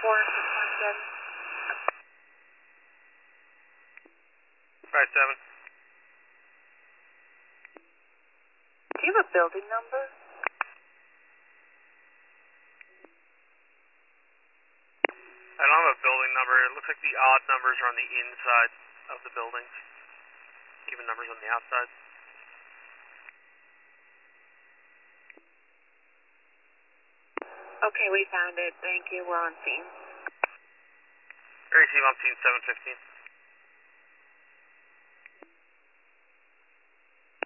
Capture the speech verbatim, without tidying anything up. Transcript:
four six one seven. Five seven. Do you have a building number? I don't have a building number. It looks like the odd numbers are on the inside of the buildings. Even numbers on the outside. Okay, we found it. Thank you. We're on scene. Receive on scene seven fifteen.